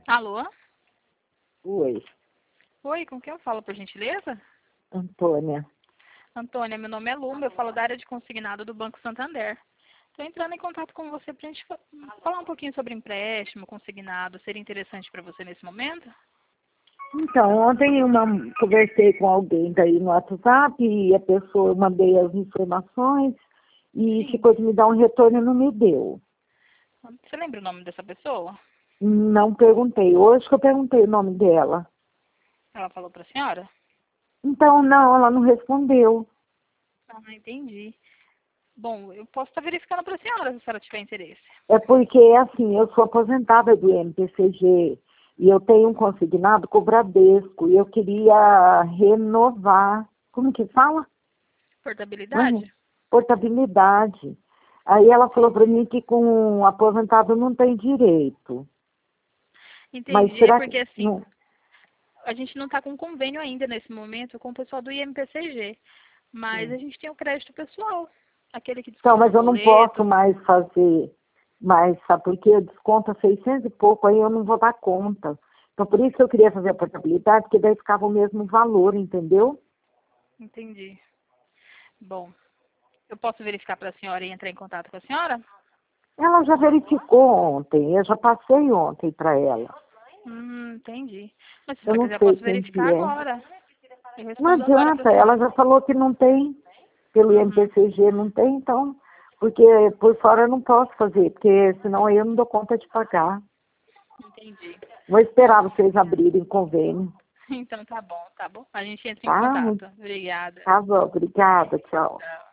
Alô? Oi, Oi, com quem eu falo, por gentileza? Antônia. Antônia, meu nome é Luma, eu falo da área de consignado do Banco Santander. Estou entrando em contato com você para a gente falar um pouquinho sobre empréstimo, consignado. Seria interessante para você nesse momento? Então, ontem eu conversei com alguém daí no WhatsApp e a pessoa, eu mandei as informações e Sim. ficou de me dar um retorno e não me deu. Você lembra o nome dessa pessoa? Não perguntei. Hoje que eu perguntei o nome dela. Ela falou para a senhora? Então, não, ela não respondeu. Ah, entendi. Bom, eu posso estar verificando para a senhora se a senhora tiver interesse. É porque, assim, eu sou aposentada do MPCG e eu tenho um consignado com o Bradesco e eu queria renovar. Como que fala? Portabilidade? Portabilidade. Aí ela falou para mim que com aposentado não tem direito. Mas Entendi, é será que porque assim, não? a gente não está com convênio ainda nesse momento com o pessoal do IMPCG, mas a gente tem o crédito pessoal, aquele que Então, desconta mas no eu não posso boleto. mais fazer mais, sabe por quê? Desconta 600 e pouco, aí eu não vou dar conta. Então, por isso que eu queria fazer a portabilidade, porque daí ficava o mesmo valor, entendeu? Entendi. Bom, eu posso verificar para a senhora e entrar em contato com a senhora? Ela já verificou ontem, eu já passei ontem para ela. Entendi. Mas se Eu você não quiser, eu sei posso quem verificar que é. agora. Eu Não respondo agora para a adianta, ela senhora. já falou que não tem, pelo Uhum, INPCG não tem, então, porque por fora eu não posso fazer, porque senão aí eu não dou conta de pagar. entendi. Vou Bom, esperar vocês abrirem convênio, então tá bom, tá bom. A gente entra em tá? contato. Obrigada. Tá bom, obrigada, tchau. Tchau.